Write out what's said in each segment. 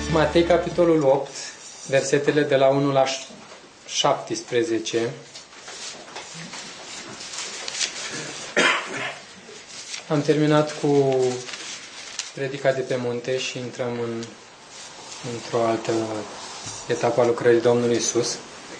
Matei, capitolul 8, versetele de la 1 la 17. Am terminat cu predica de pe munte și intrăm într-o altă etapă a lucrării Domnului Iisus.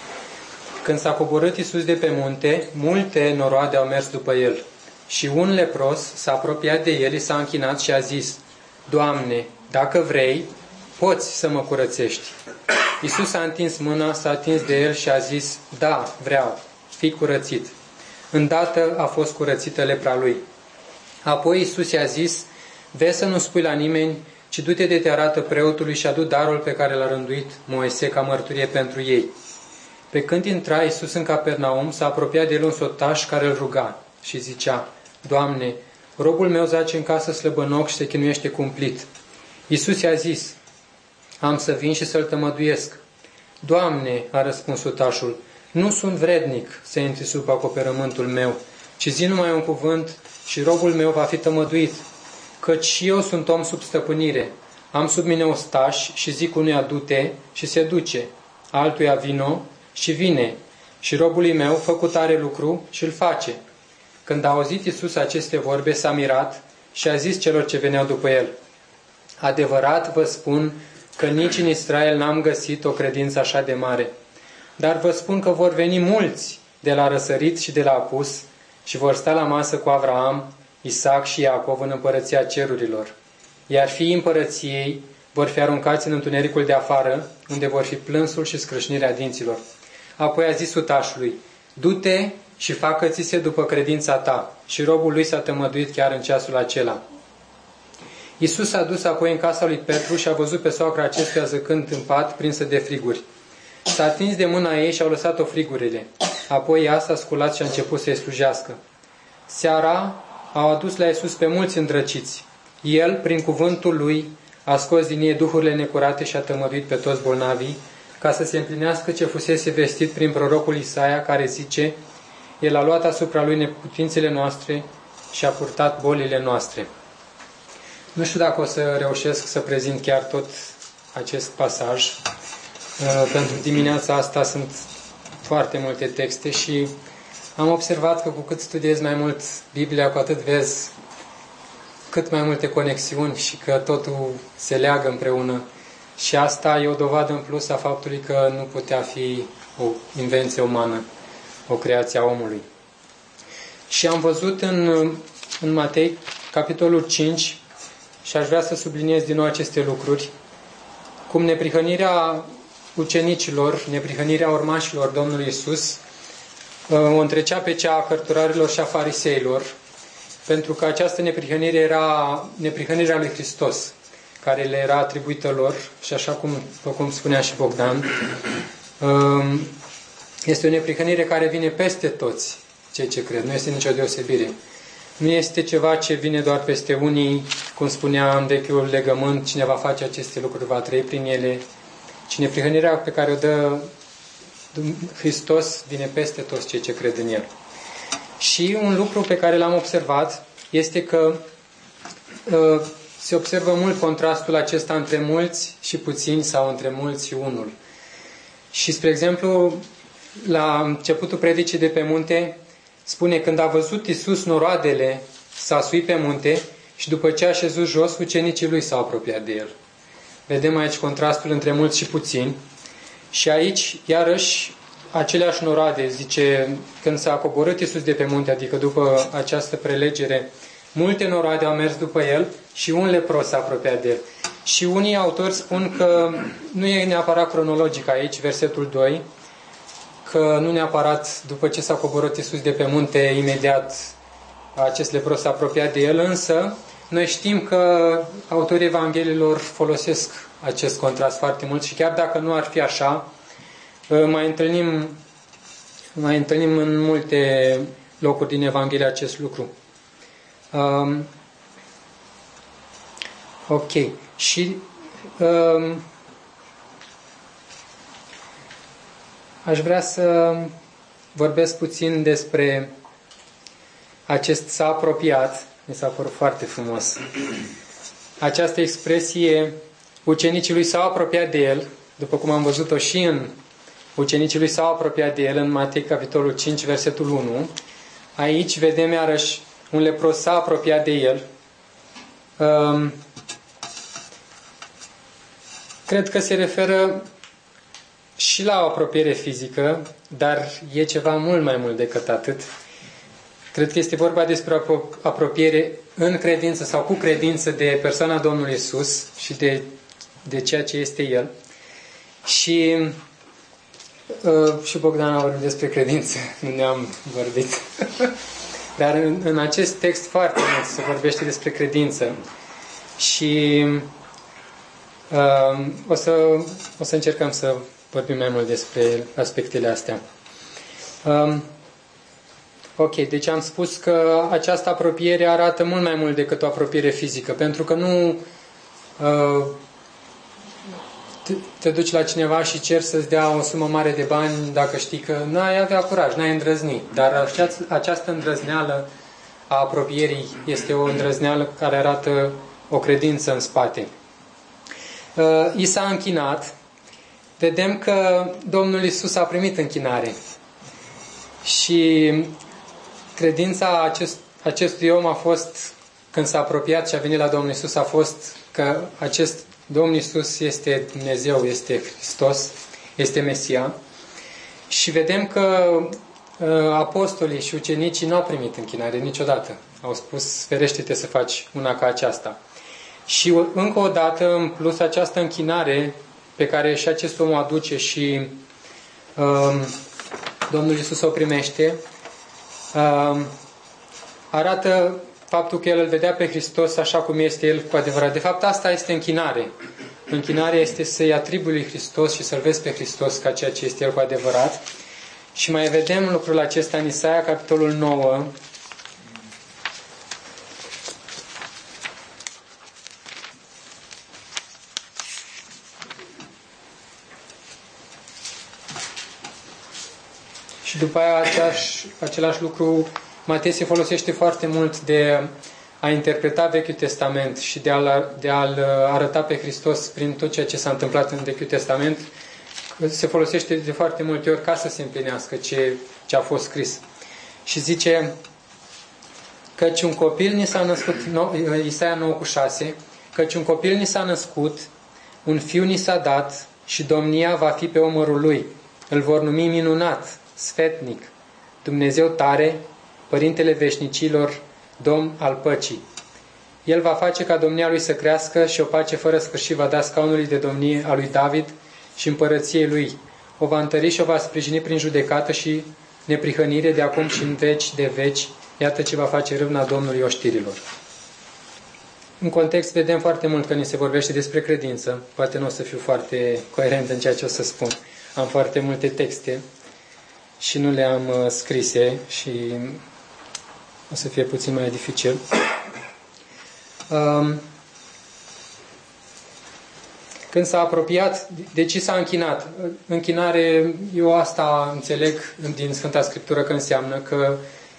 Când s-a coborât Iisus de pe munte, multe noroade au mers după El. Și un lepros s-a apropiat de El, s-a închinat și a zis: Doamne, dacă vrei, poți să mă curățești. Iisus a întins mâna, s-a atins de el și a zis: Da, vreau, fii curățit. Îndată a fost curățită lepra lui. Apoi Iisus i-a zis: Vezi să nu spui la nimeni, ci du-te de te arată preotului și adu darul pe care l-a rânduit Moise ca mărturie pentru ei. Pe când intra Iisus în Capernaum, s-a apropiat de el un sotaș care îl ruga și zicea: Doamne, robul meu zace în casă slăbănoc și se chinuiește cumplit. Iisus i-a zis: Am să vin și să-l tămăduiesc. Doamne, a răspuns sotașul, nu sunt vrednic să intri sub acoperământul meu, ci zi numai un cuvânt și robul meu va fi tămăduit. Căci și eu sunt om sub stăpânire. Am sub mine ostași și zic unuia du-te și se duce, altuia vino și vine, și robului meu fă cu tare lucru și îl face. Când a auzit Iisus aceste vorbe, s-a mirat și a zis celor ce veneau după el: Adevărat vă spun că nici în Israel n-am găsit o credință așa de mare. Dar vă spun că vor veni mulți de la răsărit și de la apus și vor sta la masă cu Avraam, Isaac și Iacov în împărăția cerurilor. Iar fiii împărăției vor fi aruncați în întunericul de afară, unde vor fi plânsul și scrâșnirea dinților. Apoi a zis sutașului: Du-te și facă-ți-se după credința ta. Și robul lui s-a tămăduit chiar în ceasul acela. Iisus s-a dus apoi în casa lui Petru și a văzut pe soacra acestuia zăcând în pat, prinsă de friguri. S-a atins de mâna ei și au lăsat-o frigurile. Apoi ea s-a sculat și a început să-i slujească. Seara au adus la Iisus pe mulți îndrăciți. El, prin cuvântul lui, a scos din ei duhurile necurate și a tămăduit pe toți bolnavii, ca să se împlinească ce fusese vestit prin prorocul Isaia, care zice: El a luat asupra lui neputințele noastre și a purtat bolile noastre. Nu știu dacă o să reușesc să prezint chiar tot acest pasaj. Pentru dimineața asta sunt foarte multe texte și am observat că cu cât studiezi mai mult Biblia, cu atât vezi cât mai multe conexiuni și că totul se leagă împreună. Și asta e o dovadă în plus a faptului că nu putea fi o invenție umană, o creație a omului. Și am văzut în Matei, capitolul 5, și aș vrea să subliniez din nou aceste lucruri, cum neprihănirea ucenicilor, neprihănirea urmașilor Domnului Iisus o întrecea pe cea a cărturarilor și a fariseilor, pentru că această neprihănire era neprihănirea lui Hristos, care le era atribuită lor, și așa cum spunea și Bogdan, este o neprihănire care vine peste toți cei ce cred, nu este nicio deosebire. Nu este ceva ce vine doar peste unii, cum spunea în vechiul legământ: cine va face aceste lucruri va trăi prin ele. Ci neprihănirea pe care o dă Hristos vine peste toți cei ce cred în El. Și un lucru pe care l-am observat este că se observă mult contrastul acesta între mulți și puțini sau între mulți și unul. Și, spre exemplu, la începutul predicii de pe munte, spune: când a văzut Iisus noroadele, s-a suit pe munte și după ce a șezut jos, ucenicii lui s-au apropiat de el. Vedem aici contrastul între mulți și puțini. Și aici, iarăși, aceleași noroade, zice, când s-a coborât Iisus de pe munte, adică după această prelegere, multe noroade au mers după el și un lepros s-a apropiat de el. Și unii autori spun că nu e neapărat cronologic aici, versetul 2, că nu neapărat după ce s-a coborât Iisus de pe munte, imediat acest lepros s-a apropiat de el, însă noi știm că autorii Evangheliilor folosesc acest contrast foarte mult și chiar dacă nu ar fi așa, mai întâlnim în multe locuri din Evanghelie acest lucru. Ok. Și aș vrea să vorbesc puțin despre acest s-a apropiat. Mi s-a părut foarte frumos. Această expresie ucenicii lui s-au apropiat de el, după cum am văzut-o și în ucenicii lui s-au apropiat de el în Matei, capitolul 5, versetul 1. Aici vedem iarăși un lepros s-a apropiat de el. Cred că se referă și la o apropiere fizică, dar e ceva mult mai mult decât atât. Cred că este vorba despre o apropiere în credință sau cu credință de persoana Domnului Iisus și de ceea ce este El. Și Bogdan a vorbit despre credință, nu ne-am vorbit. Dar în acest text foarte mult se vorbește despre credință. Și o să încercăm să vorbim mai mult despre aspectele astea. Ok, deci am spus că această apropiere arată mult mai mult decât o apropiere fizică, pentru că nu te duci la cineva și ceri să-ți dea o sumă mare de bani dacă știi că n-ai avea curaj, n-ai îndrăzni. Dar această îndrăzneală a apropierii este o îndrăzneală care arată o credință în spate. I s-a închinat. Vedem că Domnul Iisus a primit închinare. Și credința acestui om a fost, când s-a apropiat și a venit la Domnul Iisus, a fost că acest Domnul Iisus este Dumnezeu, este Hristos, este Mesia. Și vedem că apostolii și ucenicii nu au primit închinare niciodată. Au spus, ferește-te să faci una ca aceasta. Și încă o dată, în plus, această închinare pe care și acest om o aduce și Domnul Iisus o primește, arată faptul că El îl vedea pe Hristos așa cum este El cu adevărat. De fapt, asta este închinare. Închinarea este să-i atribui lui Hristos și să-L vezi pe Hristos ca ceea ce este El cu adevărat. Și mai vedem lucrul acesta în Isaia, capitolul 9, și după aia același lucru, Matei se folosește foarte mult de a interpreta Vechiul Testament și de a-L arăta pe Hristos prin tot ceea ce s-a întâmplat în Vechiul Testament. Se folosește de foarte multe ori ca să se împlinească ce a fost scris. Și zice, căci un copil ni s-a născut, Isaia 9:6, căci un copil ni s-a născut, un fiu ni s-a dat și domnia va fi pe umărul lui. Îl vor numi minunat, sfetnic, Dumnezeu tare, Părintele veșnicilor, Domn al păcii. El va face ca domnia lui să crească și o pace fără sfârșit va da scaunului de domnie a lui David și împărăției lui. O va întări și o va sprijini prin judecată și neprihănire de acum și în veci de veci. Iată ce va face râvna Domnului oștirilor. În context vedem foarte mult că ni se vorbește despre credință. Poate nu o să fiu foarte coerent în ceea ce o să spun. Am foarte multe texte și nu le-am scrise și o să fie puțin mai dificil. Când s-a apropiat, deci s-a închinat. Închinare, eu asta înțeleg din Sfânta Scriptură că înseamnă că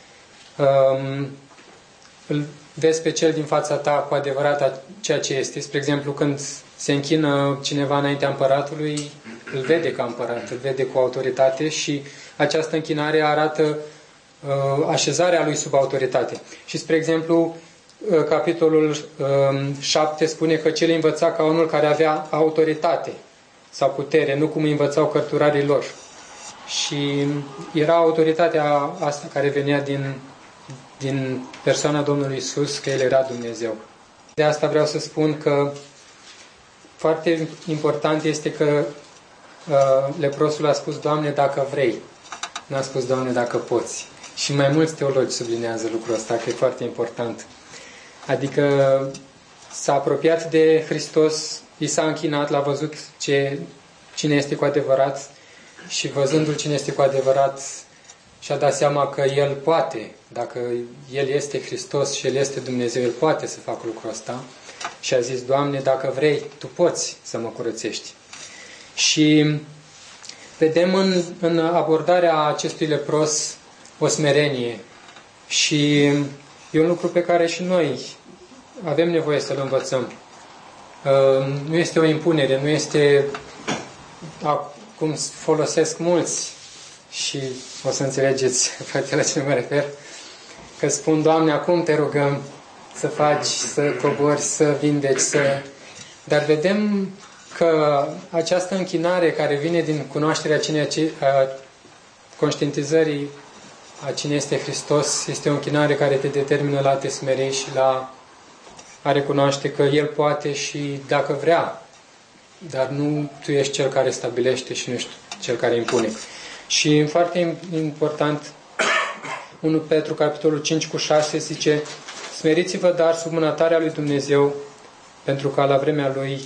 îl vezi pe cel din fața ta cu adevărat ceea ce este. Spre exemplu, când se închină cineva înaintea împăratului, îl vede ca împărat, îl vede cu autoritate și această închinare arată așezarea lui sub autoritate. Și, spre exemplu, capitolul 7 spune că cel învăța ca unul care avea autoritate sau putere, nu cum învățau cărturarii lor. Și era autoritatea asta care venea din persoana Domnului Iisus, că El era Dumnezeu. De asta vreau să spun că foarte important este că leprosul a spus, Doamne, dacă vrei. N-a spus, Doamne, dacă poți. Și mai mulți teologi sublinează lucrul ăsta, că e foarte important. Adică s-a apropiat de Hristos, i s-a închinat, l-a văzut cine este cu adevărat și văzându-l cine este cu adevărat și-a dat seama că El poate, dacă El este Hristos și El este Dumnezeu, El poate să facă lucrul ăsta și a zis, Doamne, dacă vrei, Tu poți să mă curățești. Și vedem în abordarea acestui lepros o smerenie și e un lucru pe care și noi avem nevoie să-l învățăm. Nu este o impunere, nu este cum folosesc mulți și o să înțelegeți poate la ce mă refer, că spun, Doamne, acum te rugăm să faci, să cobori, să vindeci, Dar vedem că această închinare care vine din cunoașterea conștientizării a cine este Hristos, este o închinare care te determină la a te smeri și la a recunoaște că El poate și dacă vrea, dar nu tu ești cel care stabilește și nu ești cel care impune. Și foarte important, 1 Petru, capitolul 5:6, zice: smeriți-vă dar sub mânătarea lui Dumnezeu, pentru ca la vremea Lui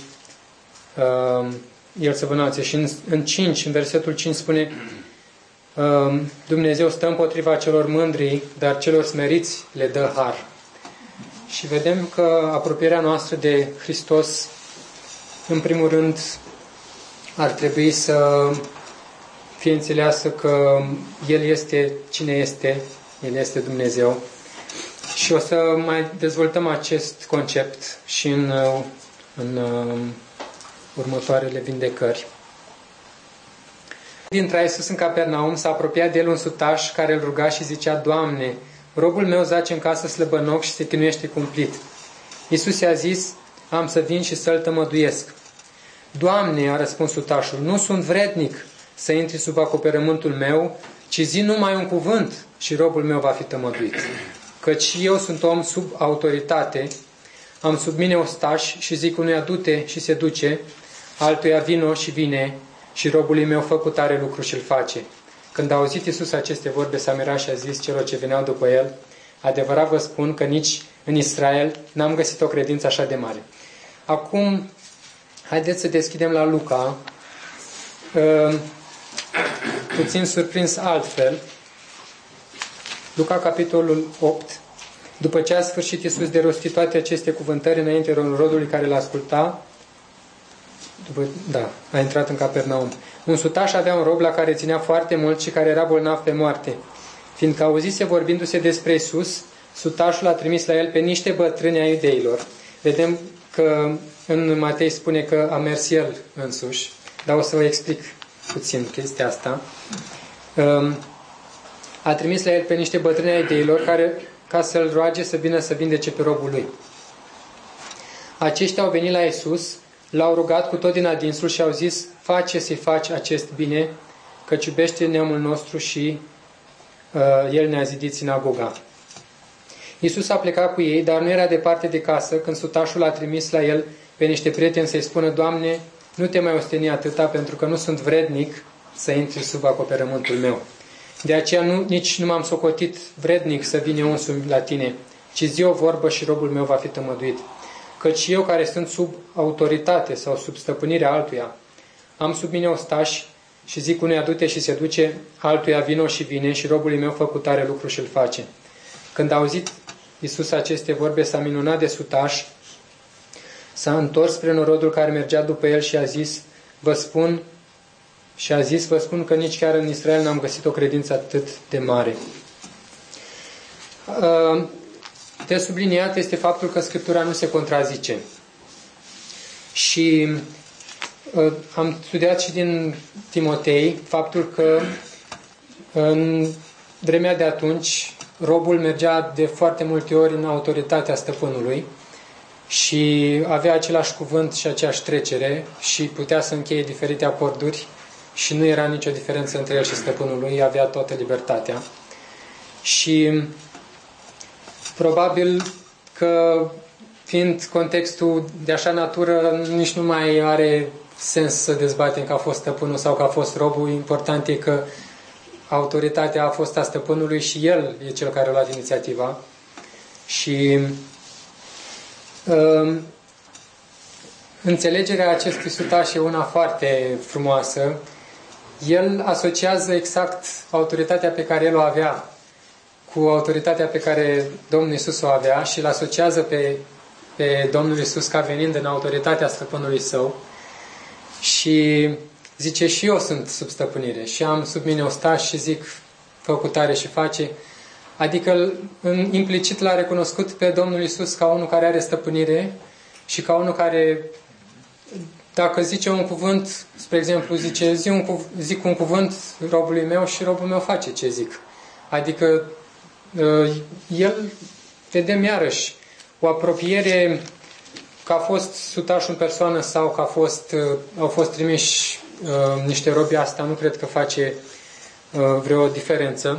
El să vă înalțe. Și în versetul 5 spune: Dumnezeu stă împotriva celor mândri, dar celor smeriți le dă har. Și vedem că apropierea noastră de Hristos, în primul rând, ar trebui să fie înțeleasă că El este cine este, El este Dumnezeu. Și o să mai dezvoltăm acest concept și în următoarele vindecări. Dintre Iisus în Capernaum s-a apropiat de el un sutaș care îl ruga și zicea: Doamne, robul meu zace în casă slăbănoc și se chinuiește cumplit. Iisus i-a zis: am să vin și să-l tămăduiesc. Doamne, a răspuns sutașul, nu sunt vrednic să intri sub acoperământul meu, ci zi numai un cuvânt și robul meu va fi tămăduit. Căci eu sunt om sub autoritate, am sub mine ostași și zic unuia du-te și se duce, altuia vino și vine, și robului meu fă cu tare lucru și-l face. Când a auzit Iisus aceste vorbe, s-a mirat și a zis celor ce veneau după el: adevărat vă spun că nici în Israel n-am găsit o credință așa de mare. Acum, haideți să deschidem la Luca, puțin surprins altfel. Luca, capitolul 8. După ce a sfârșit Iisus de rosti toate aceste cuvântări înainte rodului care l-asculta, a intrat în Capernaum. Un sutaș avea un rob la care ținea foarte mult și care era bolnav pe moarte. Fiindcă auzise vorbindu-se despre Iisus, sutașul a trimis la el pe niște bătrâni ai iudeilor. Vedem că în Matei spune că a mers el însuși, dar o să vă explic puțin chestia asta. A trimis la el pe niște bătrâni ai iudeilor ca să-l roage să vină să vindece pe robul lui. Aceștia au venit la Iisus, l-au rugat cu tot din adinsul și au zis: face să-i faci acest bine, căci iubește neamul nostru și el ne-a zidit sinagoga. Iisus a plecat cu ei, dar nu era departe de casă când sutașul a trimis la el pe niște prieteni să-i spună: Doamne, nu te mai osteni atâta, pentru că nu sunt vrednic să intri sub acoperământul meu. De aceea nici nu m-am socotit vrednic să vin eu însumi la tine, ci zi o vorbă și robul meu va fi tămăduit. Căci eu, care sunt sub autoritate sau sub stăpânirea altuia, am sub mine ostași și zic unuia du-te și se duce, altuia vino și vine, și robului meu fă cu tare lucru și-l face. Când a auzit Iisus aceste vorbe, s-a minunat de sutaș, s-a întors spre norodul care mergea după el și a zis: vă spun că nici chiar în Israel n-am găsit o credință atât de mare. De subliniat este faptul că Scriptura nu se contrazice. Și am studiat și din Timotei faptul că în vremea de atunci robul mergea de foarte multe ori în autoritatea stăpânului și avea același cuvânt și aceeași trecere și putea să încheie diferite acorduri și nu era nicio diferență între el și stăpânul lui, avea toată libertatea. Și probabil că, fiind contextul de așa natură, nici nu mai are sens să dezbatem că a fost stăpânul sau că a fost robul. Important e că autoritatea a fost a stăpânului și el e cel care a luat inițiativa. Și înțelegerea acestui sutaș e una foarte frumoasă. El asociază exact autoritatea pe care el o avea cu autoritatea pe care Domnul Iisus o avea și îl asociază pe Domnul Iisus ca venind în autoritatea stăpânului său și zice: și eu sunt sub stăpânire și am sub mine ostași și zic fă cu tare și face. Adică implicit l-a recunoscut pe Domnul Iisus ca unul care are stăpânire și ca unul care dacă zice un cuvânt, spre exemplu, zice, zic un cuvânt robului meu și robul meu face ce zic. Adică el, vedem iarăși, o apropiere că a fost sutaș în persoană sau că au fost trimiși niște robi, asta nu cred că face vreo diferență.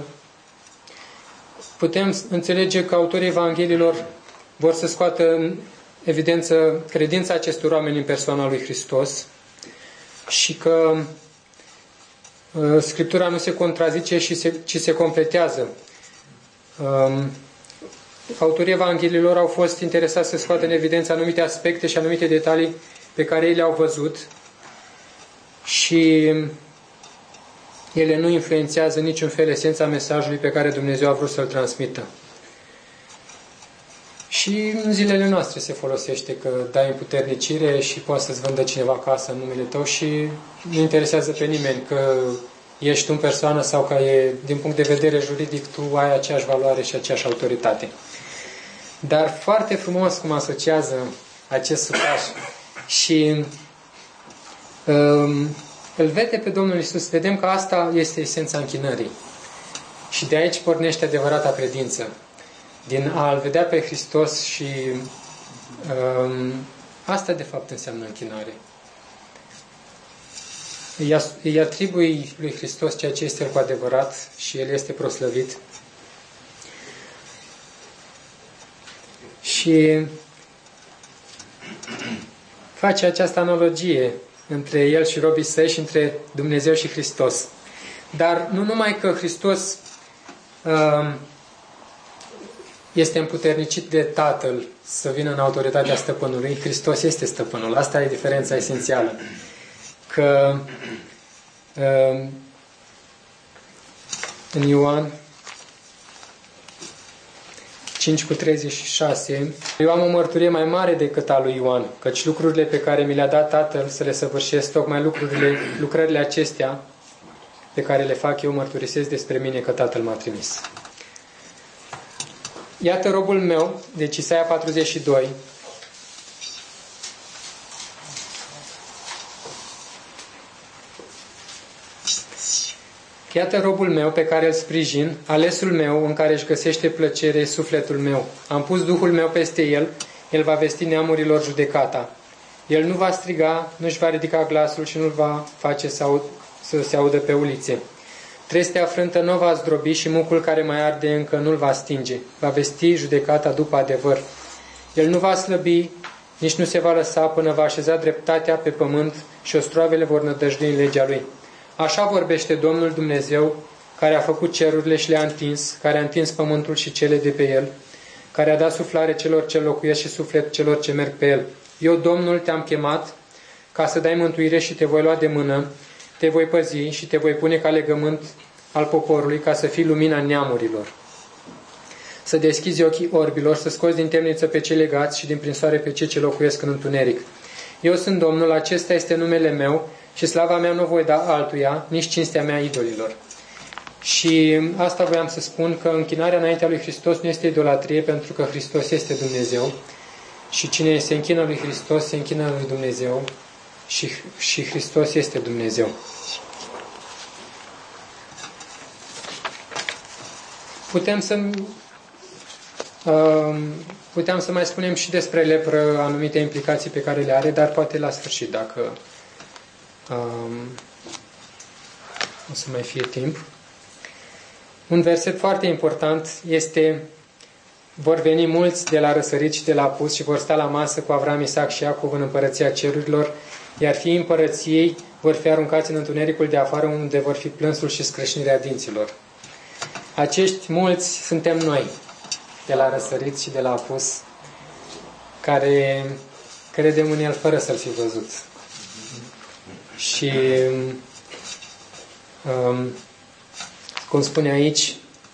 Putem înțelege că autorii Evangheliilor vor să scoată în evidență credința acestor oameni în persoana lui Hristos și că Scriptura nu se contrazice, ci se completează. Autorii Evangheliilor au fost interesați să scoată în evidență anumite aspecte și anumite detalii pe care ei le-au văzut și ele nu influențează niciun fel esența mesajului pe care Dumnezeu a vrut să-l transmită. Și în zilele noastre se folosește că dai împuternicire și poate să-ți vândă cineva casă în numele tău și nu interesează pe nimeni că ești tu în persoană sau că din punct de vedere juridic tu ai aceeași valoare și aceeași autoritate. Dar foarte frumos cum asociază acest sutaș și îl vede pe Domnul Iisus. Vedem că asta este esența închinării. Și de aici pornește adevărata credință. Din a-L vedea pe Hristos și asta de fapt înseamnă închinare. Îi atribui lui Hristos ceea ce este El cu adevărat și El este proslăvit. Și face această analogie între El și robii săi și între Dumnezeu și Hristos. Dar nu numai că Hristos este împuternicit de Tatăl să vină în autoritatea stăpânului, Hristos este stăpânul. Asta e diferența esențială. Că în Ioan 5:36, eu am o mărturie mai mare decât a lui Ioan, căci lucrurile pe care mi le-a dat Tatăl să le săvârșesc, tocmai lucrările acestea pe care le fac eu, mărturisesc despre mine că Tatăl m-a trimis. Iată robul meu, deci Isaia 42, iată robul meu pe care îl sprijin, alesul meu în care își găsește plăcere sufletul meu. Am pus Duhul meu peste el, el va vesti neamurilor judecata. El nu va striga, nu-și va ridica glasul și nu-l va face să se audă pe ulițe. Trestea frântă nu va zdrobi și mucul care mai arde încă nu-l va stinge. Va vesti judecata după adevăr. El nu va slăbi, nici nu se va lăsa până va așeza dreptatea pe pământ și ostroavele vor nădăjdui în legea lui. Așa vorbește Domnul Dumnezeu, care a făcut cerurile și le-a întins, care a întins pământul și cele de pe el, care a dat suflare celor ce locuiesc și suflet celor ce merg pe el. Eu, Domnul, te-am chemat ca să dai mântuire și te voi lua de mână, te voi păzi și te voi pune ca legământ al poporului, ca să fii lumina neamurilor. Să deschizi ochii orbilor, să scoți din temniță pe cei legați și din prinsoare pe cei ce locuiesc în întuneric. Eu sunt Domnul, acesta este numele meu și slava mea nu voi da altuia, nici cinstea mea idolilor. Și asta voiam să spun, că închinarea înaintea lui Hristos nu este idolatrie, pentru că Hristos este Dumnezeu și cine se închină lui Hristos se închină lui Dumnezeu și Hristos este Dumnezeu. Puteam să mai spunem și despre lepră anumite implicații pe care le are, dar poate la sfârșit, dacă o să mai fie timp. Un verset foarte important este: vor veni mulți de la răsărit și de la apus și vor sta la masă cu Avram, Isaac și Iacov în împărăția cerurilor, iar fiii împărăției vor fi aruncați în întunericul de afară, unde vor fi plânsul și scrâșnirea dinților. Acești mulți suntem noi, de la răsărit și de la apus, care credem în El fără să-L fi văzut. Și cum spune aici,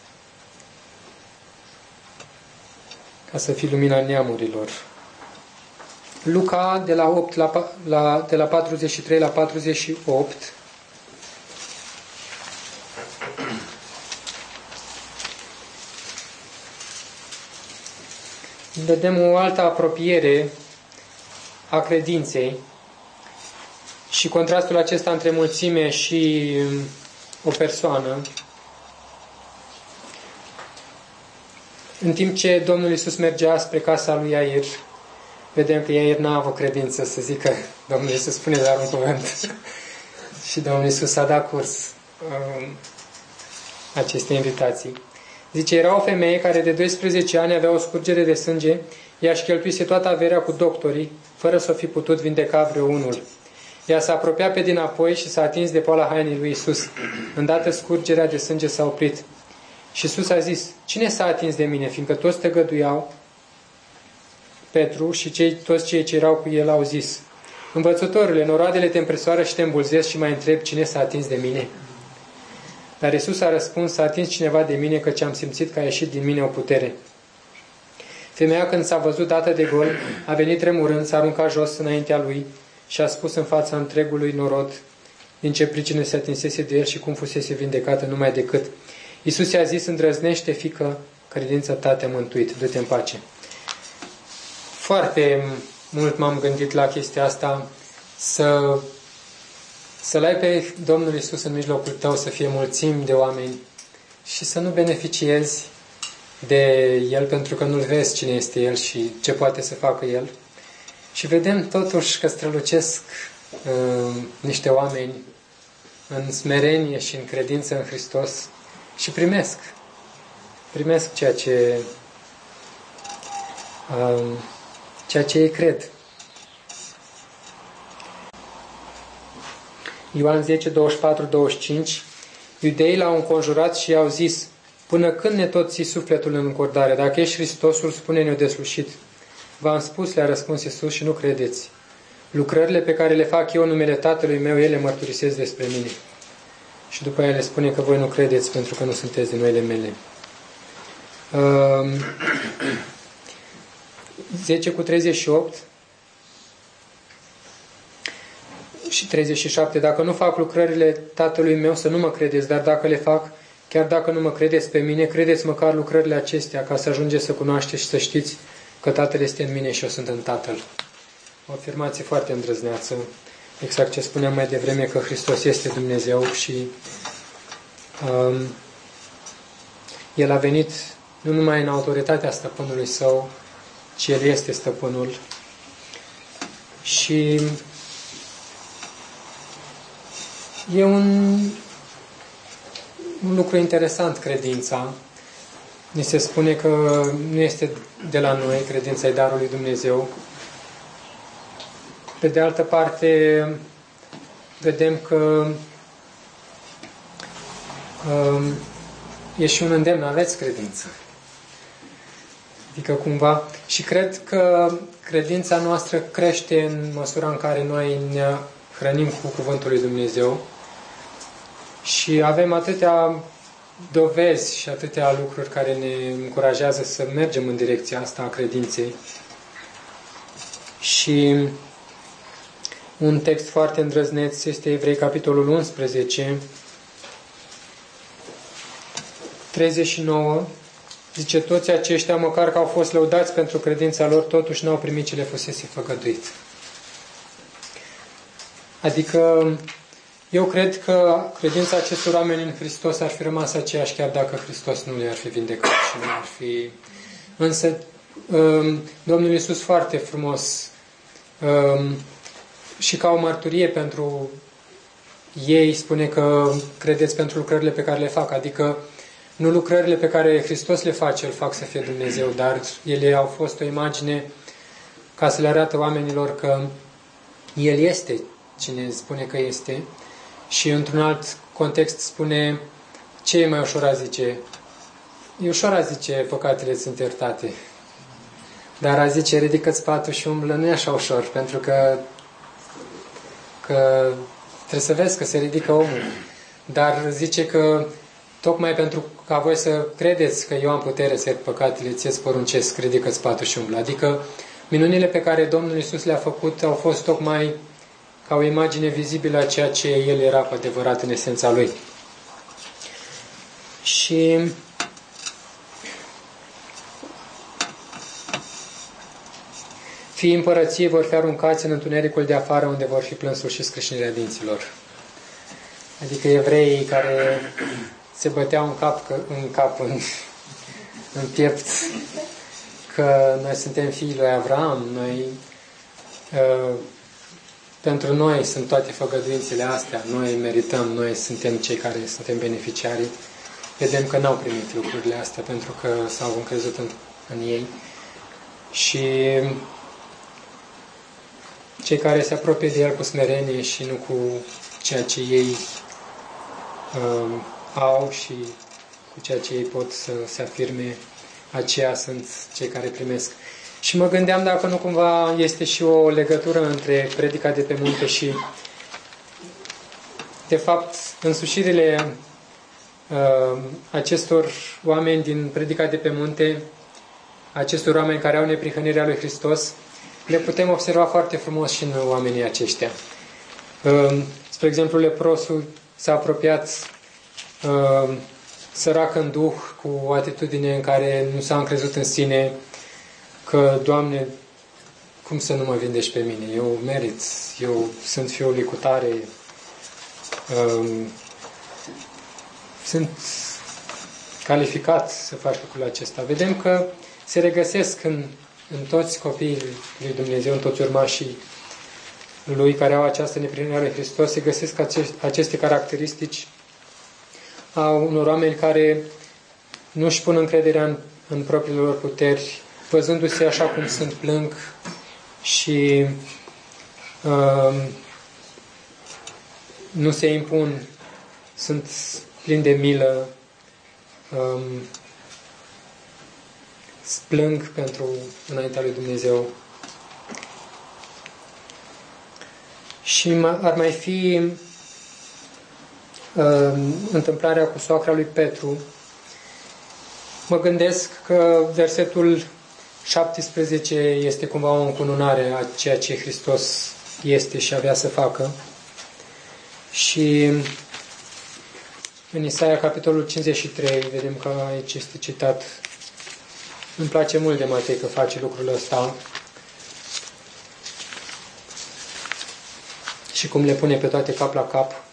ca să fii lumina neamurilor. Luca de la 43 la 48. Vedem o altă apropiere a credinței Și contrastul acesta între mulțime și o persoană, în timp ce Domnul Iisus mergea spre casa lui Iair, vedem că Iair n-a avut credință să zică, Domnul Iisus spune doar un cuvânt. Și Domnul Iisus a dat curs acestei invitații. Zice, era o femeie care de 12 ani avea o scurgere de sânge, ea își cheltuise toată averea cu doctorii, fără să o fi putut vindeca vreo unul. Ea s-a apropiat pe dinapoi și s-a atins de poala hainei lui Iisus. Îndată scurgerea de sânge s-a oprit. Și Iisus a zis, cine s-a atins de mine? Fiindcă toți tăgăduiau, Petru și toți cei ce erau cu el au zis, învățătorule, noroadele te împresoară și te îmbulzesc și mai întreb cine s-a atins de mine? Dar Iisus a răspuns, s-a atins cineva de mine, căci am simțit că a ieșit din mine o putere. Femeia, când s-a văzut dată de gol, a venit tremurând, s-a aruncat jos înaintea lui și a spus în fața întregului norod din ce pricină se atinsese de el și cum fusese vindecată numai decât. Iisus i-a zis, îndrăznește, fiică, credința ta te-a mântuit, du-te în pace. Foarte mult m-am gândit la chestia asta, să-L ai pe Domnul Iisus în mijlocul tău, să fie mulțimi de oameni și să nu beneficiezi de El pentru că nu-L vezi cine este El și ce poate să facă El. Și vedem totuși că strălucesc niște oameni în smerenie și în credință în Hristos și primesc ceea ce ei cred. Ioan 10, 24, 25, iudeii l-au înconjurat și i-au zis, până când ne tot ții sufletul în încordare? Dacă ești Hristosul, spune-ne-o deslușit. V-am spus, le-a răspuns Iisus, și nu credeți. Lucrările pe care le fac eu în numele Tatălui meu, ele mărturisesc despre mine. Și după aia le spune că voi nu credeți pentru că nu sunteți din noile mele. 10 cu 38 și 37. Dacă nu fac lucrările Tatălui meu, să nu mă credeți, dar dacă le fac, chiar dacă nu mă credeți pe mine, credeți măcar lucrările acestea, ca să ajungeți să cunoașteți și să știți că Tatăl este în mine și eu sunt în Tatăl. O afirmație foarte îndrăzneață. Exact ce spuneam mai devreme, că Hristos este Dumnezeu și El a venit nu numai în autoritatea stăpânului Său, ci El este stăpânul. Și e un lucru interesant, credința. Ni se spune că nu este de la noi, credința e darul lui Dumnezeu. Pe de altă parte, vedem că e și un îndemn, aveți credință. Adică cumva, și cred că credința noastră crește în măsura în care noi ne hrănim cu Cuvântul lui Dumnezeu și avem atâtea dovezi și atâtea lucruri care ne încurajează să mergem în direcția asta a credinței. Și un text foarte îndrăzneț este Evrei, capitolul 11, 39. Zice, toți aceștia, măcar că au fost lăudați pentru credința lor, totuși n-au primit ce le fusese făgăduit. Adică, eu cred că credința acestor oameni în Hristos ar fi rămas aceeași, chiar dacă Hristos nu le-ar fi vindecat și nu ar fi... Însă, Domnul Iisus foarte frumos și ca o mărturie pentru ei spune că credeți pentru lucrările pe care le fac, adică nu lucrările pe care Hristos le face, îl fac să fie Dumnezeu, dar ele au fost o imagine ca să le arate oamenilor că El este cine spune că este și într-un alt context spune ce e mai ușor a zice? E ușor a zice păcatele sunt iertate, dar a zice ridică-ți patul și umblă nu e așa ușor, pentru că trebuie să vezi că se ridică omul, dar zice că tocmai pentru ca voi să credeți că eu am putere să iert păcatele, ți-ți poruncesc, ridică-ți patul și umblă. Adică minunile pe care Domnul Iisus le-a făcut au fost tocmai ca o imagine vizibilă a ceea ce El era cu adevărat în esența Lui. Și Fiii împărăției vor fi aruncați în întunericul de afară, unde vor fi plânsul și scrâșnirea dinților. Adică evreii care se băteau în piept că noi suntem fiii lui Avram, pentru noi sunt toate făgăduințele astea, noi merităm, noi suntem cei care suntem beneficiarii. Vedem că n-au primit lucrurile astea pentru că s-au încrezut în ei. Și cei care se apropie de El cu smerenie și nu cu ceea ce ei au și cu ceea ce ei pot să se afirme, aceia sunt cei care primesc. Și mă gândeam dacă nu cumva este și o legătură între predica de pe munte și, de fapt, însușirile acestor oameni din predica de pe munte, acestor oameni care au neprihănirea lui Hristos, le putem observa foarte frumos și în oamenii aceștia. Spre exemplu, leprosul s-a apropiat sărac în duh, cu o atitudine în care nu s-a încrezut în sine, că, Doamne, cum să nu mă vindești pe mine? Eu merit, eu sunt fiul lui cutare, sunt calificat să fac lucrul acesta. Vedem că se regăsesc în toți copiii lui Dumnezeu, în toți urmașii lui care au această neprihănire a lui Hristos, se găsesc aceste caracteristici a unor oameni care nu își pun încrederea în propriile lor puteri, văzându-se așa cum sunt, plâng și nu se impun, sunt plini de milă, plâng pentru înaintea lui Dumnezeu. Și ar mai fi întâmplarea cu soacra lui Petru. Mă gândesc că versetul 17 este cumva o încununare a ceea ce Hristos este și avea să facă. Și în Isaia, capitolul 53, vedem că aici este citat. Îmi place mult de Matei că face lucrul ăsta și cum le pune pe toate cap la cap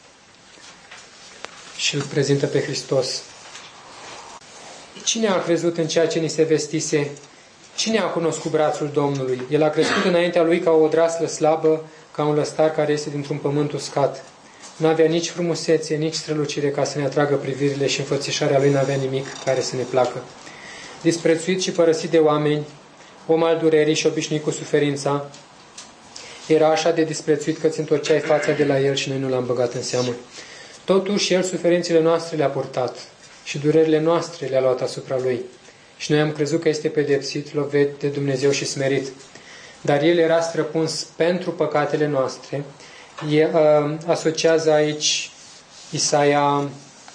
și îl prezintă pe Hristos. Cine a crezut în ceea ce ni se vestise? Cine a cunoscut brațul Domnului? El a crescut înaintea lui ca o odraslă slabă, ca un lăstar care este dintr-un pământ uscat. N-avea nici frumusețe, nici strălucire ca să ne atragă privirile și înfățișarea lui n-avea nimic care să ne placă. Disprețuit și părăsit de oameni, om al durerii și obișnuit cu suferința, era așa de disprețuit că ți întorceai fața de la el și noi nu l-am băgat în seamă. Totuși, el suferințele noastre le-a purtat și durerile noastre le-a luat asupra lui. Și noi am crezut că este pedepsit, lovit de Dumnezeu și smerit. Dar el era străpuns pentru păcatele noastre. Asociază aici Isaia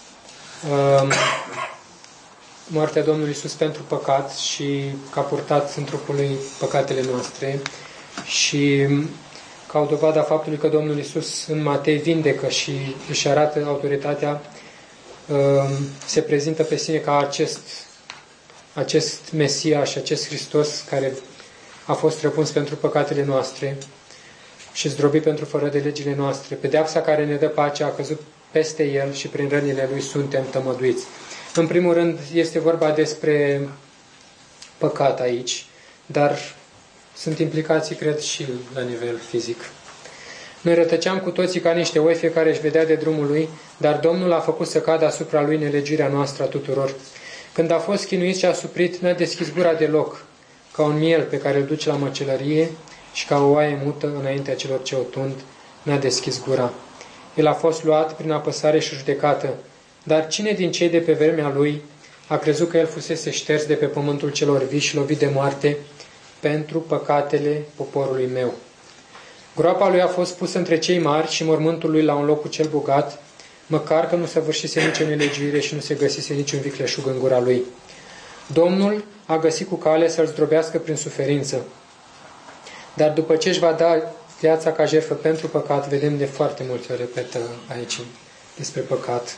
moartea Domnului Iisus pentru păcat și că a purtat în trupul lui păcatele noastre și ca o dovadă a faptului că Domnul Iisus în Matei vindecă și își arată autoritatea, se prezintă pe sine ca acest Mesia și acest Hristos care a fost răpuns pentru păcatele noastre și zdrobit pentru fără de legile noastre. Pedeapsa care ne dă pacea a căzut peste el și prin rănile lui suntem tămăduiți. În primul rând este vorba despre păcat aici, dar sunt implicații, cred, și la nivel fizic. Noi rătăceam cu toții ca niște oi, fiecare își vedea de drumul lui, dar Domnul a făcut să cadă asupra lui nelegirea noastră a tuturor. Când a fost chinuit și asuprit, n-a deschis gura deloc, ca un miel pe care îl duci la măcelărie și ca o oaie mută înaintea celor ce o tund, n-a deschis gura. El a fost luat prin apăsare și judecată, dar cine din cei de pe vremea lui a crezut că el fusese șters de pe pământul celor vii și lovit de moarte pentru păcatele poporului meu? Groapa lui a fost pusă între cei mari și mormântul lui la un loc cu cel bogat, măcar că nu săvârșise nicio nelegiuire și nu se găsise niciun vicleșug în gura lui. Domnul a găsit cu cale să-l zdrobească prin suferință. Dar după ce își va da viața ca jertfă pentru păcat, vedem de foarte multe ori repetă aici despre păcat.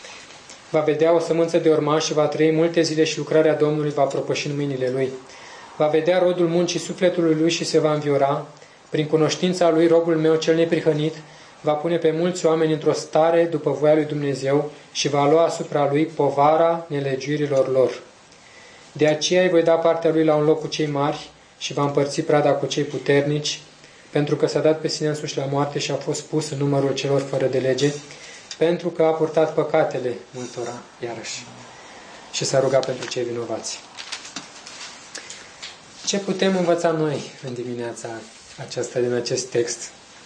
Va vedea o sămânță de urmași și va trăi multe zile și lucrarea Domnului va propăși în mâinile lui. va vedea rodul muncii sufletului lui și se va înviora. Prin cunoștința lui, robul meu cel neprihănit va pune pe mulți oameni într-o stare după voia lui Dumnezeu și va lua asupra lui povara nelegiuirilor lor. De aceea îi voi da partea lui la un loc cu cei mari și va împărți prada cu cei puternici, pentru că s-a dat pe sine însuși la moarte și a fost pus în numărul celor fără de lege, pentru că a purtat păcatele multora, iarăși, și s-a rugat pentru cei vinovați. Ce putem învăța noi în dimineața aceasta din acest text?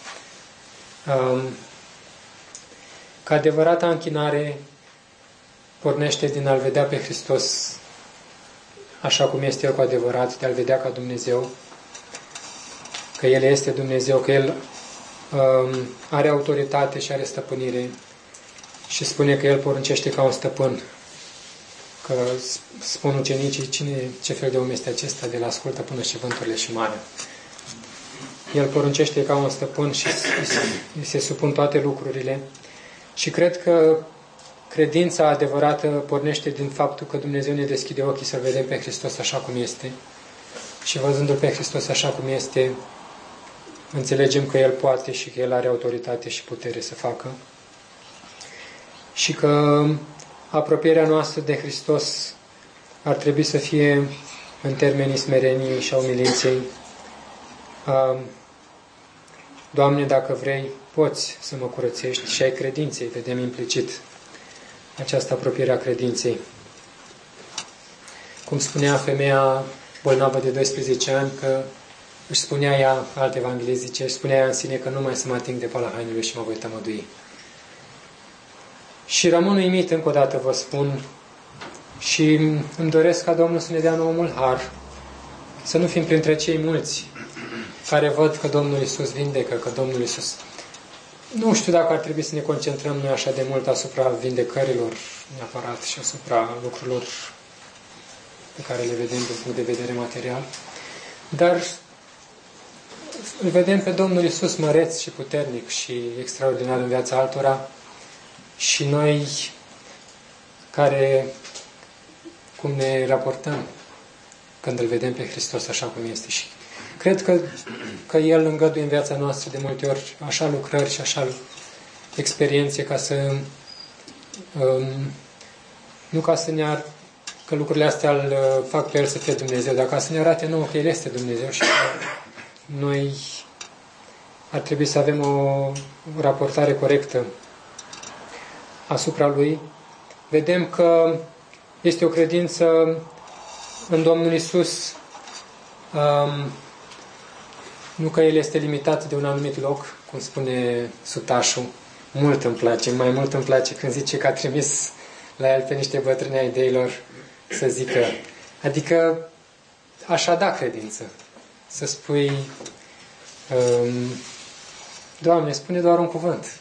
Că adevărata închinare pornește din a-L vedea pe Hristos așa cum este El cu adevărat, de a-L vedea ca Dumnezeu, că El este Dumnezeu, că El are autoritate și are stăpânire și spune că El poruncește ca un stăpân. Că spun ucenicii, ce fel de om este acesta, de la ascultă până și vânturile și marea. El poruncește ca un stăpân și se supun toate lucrurile. Și cred că credința adevărată pornește din faptul că Dumnezeu ne deschide ochii să vedem pe Hristos așa cum este. Și văzându-L pe Hristos așa cum este, înțelegem că El poate și că El are autoritate și putere să facă. Și că apropierea noastră de Hristos ar trebui să fie în termenii smereniei și a umilinței. Doamne, dacă vrei, poți să mă curățești, și ai credinței, vedem implicit această apropiere a credinței. Cum spunea femeia bolnavă de 12 ani, că își spunea ea, alte evanghelii zice, își spunea ea în sine că nu mai să mă ating de pala hainului și mă voi tămădui. Și rămân uimit, încă o dată vă spun, și îmi doresc ca Domnul să ne dea nouă mult har, să nu fim printre cei mulți care văd că Domnul Iisus vindecă, că Domnul Iisus... Nu știu dacă ar trebui să ne concentrăm noi așa de mult asupra vindecărilor neapărat și asupra lucrurilor pe care le vedem din punct de vedere material, dar îl vedem pe Domnul Iisus măreț și puternic și extraordinar în viața altora și noi care cum ne raportăm când îl vedem pe Hristos așa cum este. Și cred că El îngăduie în viața noastră de multe ori așa lucrări și așa experiențe ca să nu ca să ne că lucrurile astea îl fac pe El să fie Dumnezeu, dar ca să ne arate nouă că El este Dumnezeu și că noi ar trebui să avem o raportare corectă asupra Lui. Vedem că este o credință în Domnul Iisus, nu că El este limitat de un anumit loc, cum spune sutașul. Mult îmi place, mai mult îmi place când zice că a trimis la El pe niște bătrâni ai ideilor să zică. Adică așa da credință. Să spui, Doamne, spune doar un cuvânt.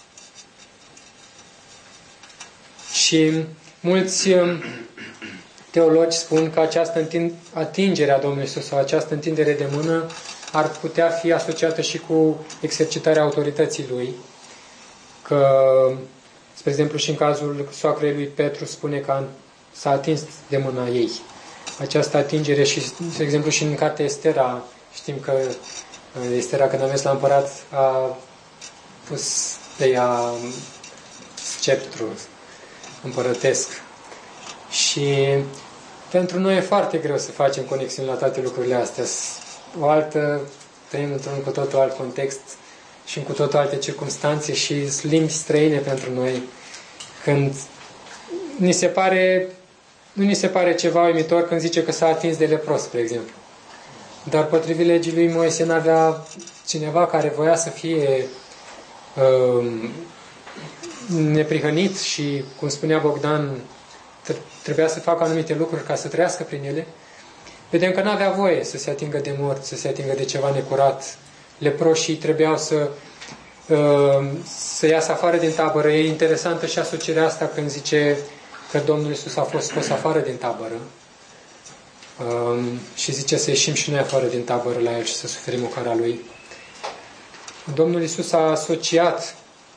Și mulți teologi spun că această atingere a Domnului Iisus sau această întindere de mână ar putea fi asociată și cu exercitarea autorității Lui. Că, spre exemplu, și în cazul soacrei lui Petru spune că s-a atins de mâna ei. Această atingere și, spre exemplu, și în cartea Estera, știm că Estera, când a mers la împărat, a pus de ea sceptru împărătesc. Și pentru noi e foarte greu să facem conexiuni la toate lucrurile astea. O altă, trăim într-un cu totul alt context și în cu totul alte circunstanțe și limbi străine pentru noi. Când nu ni se pare ceva uimitor când zice că s-a atins de lepros, spre exemplu. Dar potrivit legii lui Moise n-avea cineva care voia să fie neprihănit și, cum spunea Bogdan, trebuia să facă anumite lucruri ca să trăiască prin ele. Vedem că n-avea voie să se atingă de mort, să se atingă de ceva necurat. Leproșii trebuiau să iasă afară din tabără. E interesantă și asocierea asta când zice că Domnul Iisus a fost scos afară din tabără. Și zice să ieșim și noi afară din tabără la El și să suferim ocara Lui. Domnul Iisus a asociat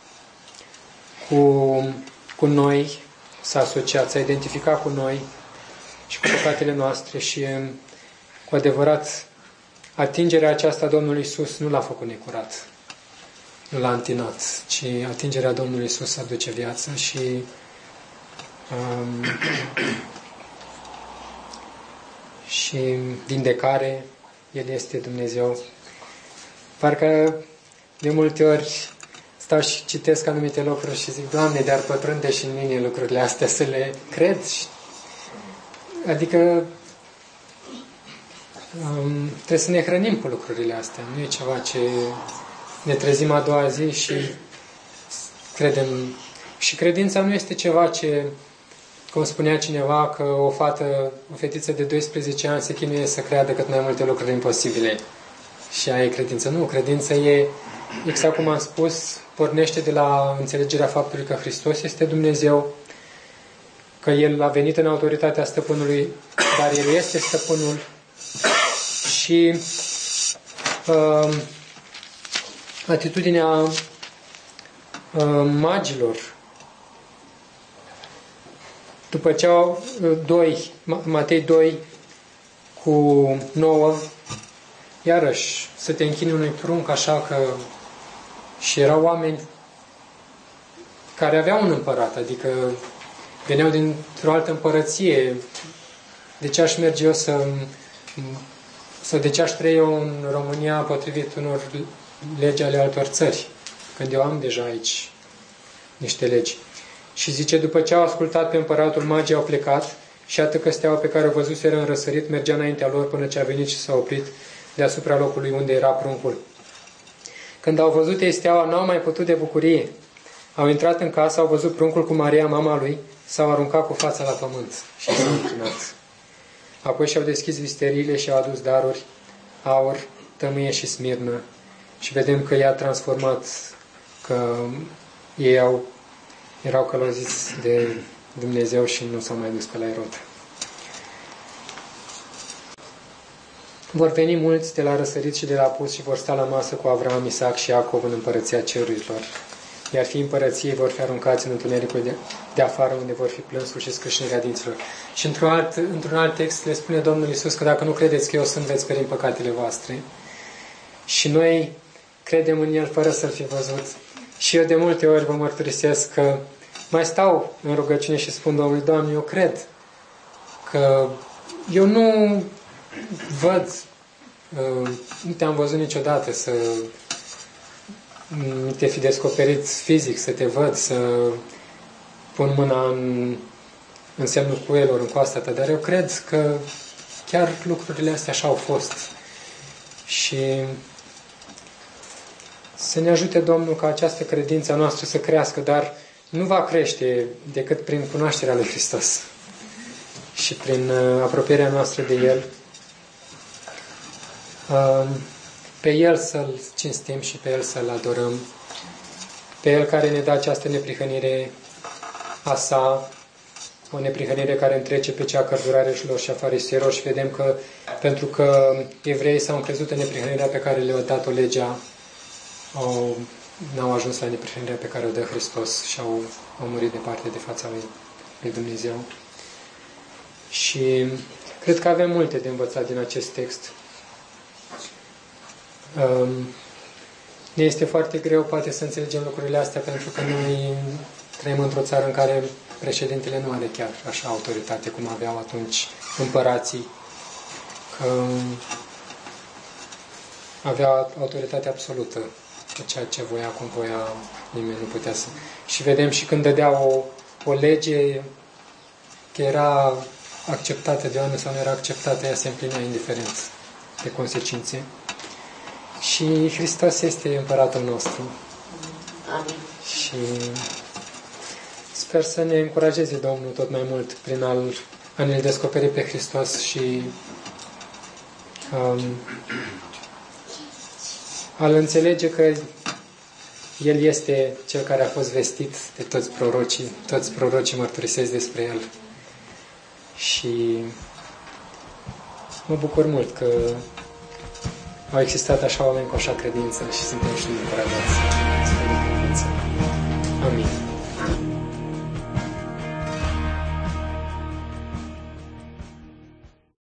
cu noi, s-a identificat cu noi și cu păcatele noastre și cu adevărat, atingerea aceasta Domnului Iisus nu l-a făcut necurat, nu l-a întinat, ci atingerea Domnului Iisus aduce viață și vindecare. El este Dumnezeu. Parcă de multe ori stau și citesc anumite lucruri și zic, Doamne, dar pătrunde și în mine lucrurile astea să le cred. Adică trebuie să ne hrănim cu lucrurile astea. Nu e ceva ce ne trezim a doua zi și credem. Și credința nu este ceva ce, cum spunea cineva, că o fetiță de 12 ani se chinuie să creadă cât mai multe lucruri imposibile. Și aia e credință. Nu, credința e, exact cum am spus, pornește de la înțelegerea faptului că Hristos este Dumnezeu, că El a venit în autoritatea stăpânului, dar El este stăpânul. Și atitudinea magilor, după ce au Matei 2 cu 9, iarăși să te închini unui prunc așa că... Și erau oameni care aveau un împărat, adică veneau dintr-o altă împărăție. De ce aș merge eu de ce aș trăi eu în România potrivit unor legi ale altor țări, când eu am deja aici niște legi. Și zice, după ce au ascultat pe împăratul, magii au plecat și atât că steaua pe care o văzuseră în răsărit mergea înaintea lor până ce a venit și s-a oprit deasupra locului unde era pruncul. Când au văzut ei steaua, n-au mai putut de bucurie. Au intrat în casă, au văzut pruncul cu Maria, mama lui, s-au aruncat cu fața la pământ și s-au închinat. Apoi și-au deschis visteriile și au adus daruri, aur, tămâie și smirnă. Și vedem că i-a transformat, că ei erau călăuziți de Dumnezeu și nu s-au mai dus pe la Irod. Vor veni mulți de la răsărit și de la apus și vor sta la masă cu Avram, Isaac și Iacov în împărăția cerurilor. Iar fiii împărăției vor fi aruncați în întunericul de afară, unde vor fi plânsul și scrâșnirea dinților. Și într-un alt text le spune Domnul Iisus că dacă nu credeți că eu sunt, veți pieri în păcatele voastre. Și noi credem în El fără să-L fi văzut. Și eu de multe ori vă mărturisesc că mai stau în rugăciune și spun Domnului, Doamne, eu cred că eu nu văd, nu te-am văzut niciodată să te fi descoperit fizic, să te văd, să pun mâna în semnul cuielor, în coasta ta, dar eu cred că chiar lucrurile astea așa au fost. Și să ne ajute Domnul ca această credință noastră să crească, dar nu va crește decât prin cunoașterea lui Hristos și prin apropierea noastră de El. Pe El să-L cinstim și pe El să-L adorăm. Pe El care ne dă această neprihănire a Sa, o neprihănire care întrece pe cea a cărturarilor și a fariseilor și vedem că pentru că evreii s-au încrezut în neprihănirea pe care le-a dat-o legea, n-au ajuns la neprihănirea pe care o dă Hristos și au murit departe de fața lui Dumnezeu. Și cred că avem multe de învățat din acest text. Ne este foarte greu poate să înțelegem lucrurile astea pentru că noi trăim într-o țară în care președintele nu are chiar așa autoritate cum aveau atunci împărații, că avea autoritate absolută pe ceea ce voia, cum voia, nimeni nu putea să... Și vedem și când dădea o lege că era acceptată de oameni sau nu era acceptată, ea se împlinea indiferent de consecințe. Și Hristos este împăratul nostru. Amin. Și sper să ne încurajeze Domnul tot mai mult prin a ne descoperi pe Hristos și a-L înțelege că El este Cel care a fost vestit de toți prorocii. Toți prorocii mărturisesc despre El. Și mă bucur mult că au existat așa oameni cu așa credință și suntem și noi încurajați. Amin.